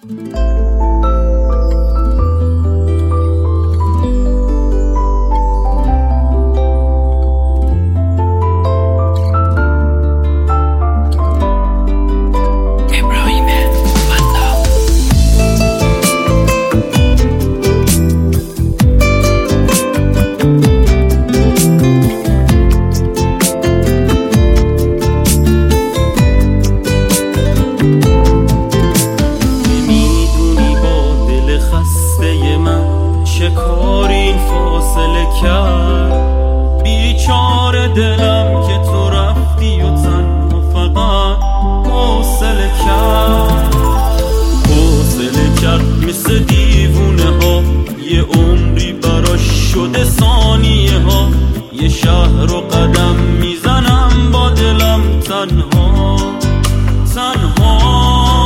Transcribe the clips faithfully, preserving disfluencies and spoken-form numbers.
چه کار این فاصله کرد بیچاره دلم که تو رفتی و تنها فقط حوصله کرد حوصله کرد مثل دیوونه ها یه عمری براش شده ثانیه ها یه شهر رو قدم میزنم با دلم تنها تنها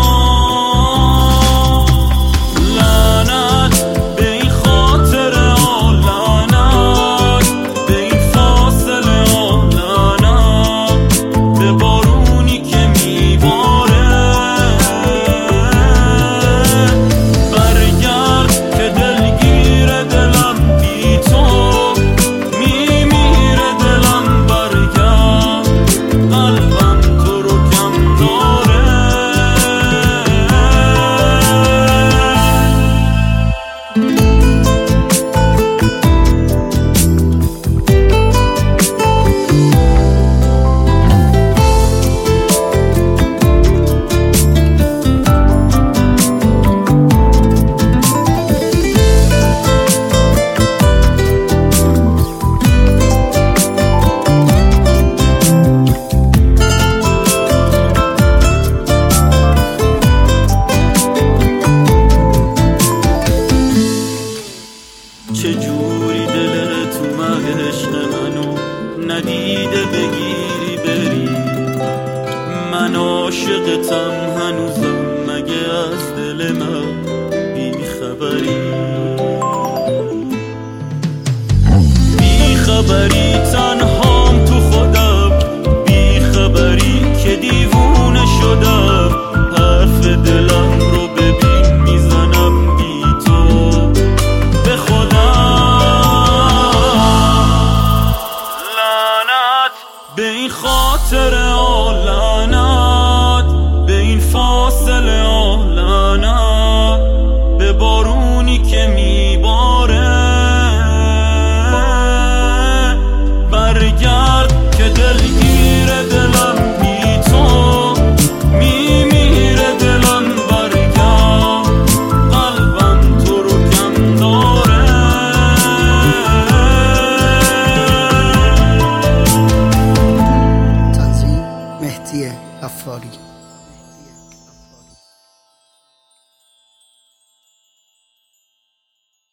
چجوری دلت اومد عشق منو ندیده بگیری بری من عاشقتم هنوزم مگه از دل من بی خبری بی خبری تنهام تو خودم بی خبری که دیوونه شدم حرف دلم رو ببین میزنم بی تو به خدا به این خاطر لعنت به این فاصله لعنت به بارونی که میباره برگرد که دلگیر دلم بی تو میمیره دلم برگرد قلبم تو رو کم داره مهدی غفاری.